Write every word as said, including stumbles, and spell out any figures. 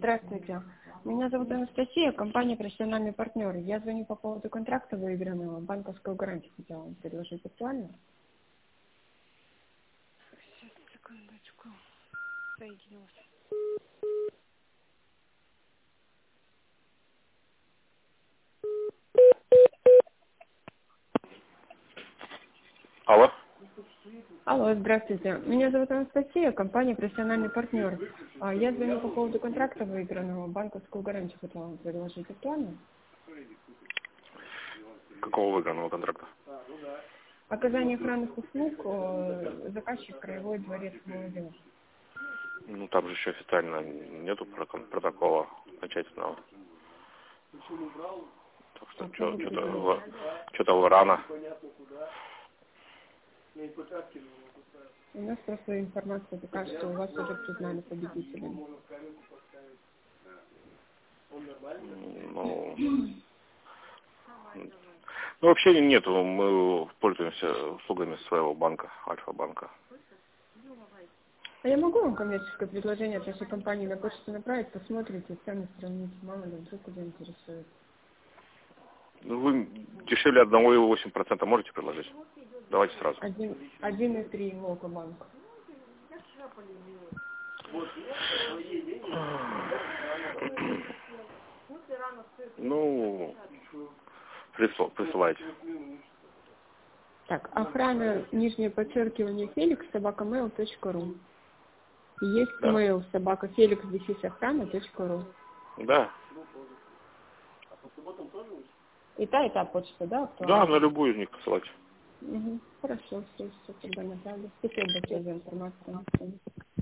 Здравствуйте. Меня зовут Анастасия, компания «Профессиональный партнер». Я звоню по поводу контракта выигранного. Банковскую гарантию хотела вам предложить. Актуально? Сейчас, секундочку. Соединилась. Алло. Алло, здравствуйте. Меня зовут Анастасия, компания «Профессиональный партнер». А, Я звоню по поводу контракта выигранного. Банковскую гарантию хотела вам предложить. Актуально? Какого выигранного контракта? Оказание охранных услуг, э, заказчик Краевой дворец молодежи. Ну, там же еще официально нету протокола протокола окончательного. Так что А кто вы что-то говорите? что-то рано. У нас просто информация такая, что у вас уже признали победителем. Ну, ну, вообще нету. Мы пользуемся услугами своего банка, Альфа-банка. А я могу вам коммерческое предложение от нашей компании на почту направить, посмотрите, цены сравните, мало ли, вдруг куда интересует. Ну, вы дешевле одного и восемь процента можете предложить? Давайте сразу. Один, один и три Волкобанк. Ну, присыл- присылайте. Так, охрана, нижнее подчеркивание, Феликс, собака mail точка ру. Есть Да? mail, собака Феликс, дефис охрана точка ру. Да. И та, и та почта, да, Да, актуальна? на любую из них посылайте. Угу. Хорошо, все, все, тогда направлю. Спасибо большое за информацию.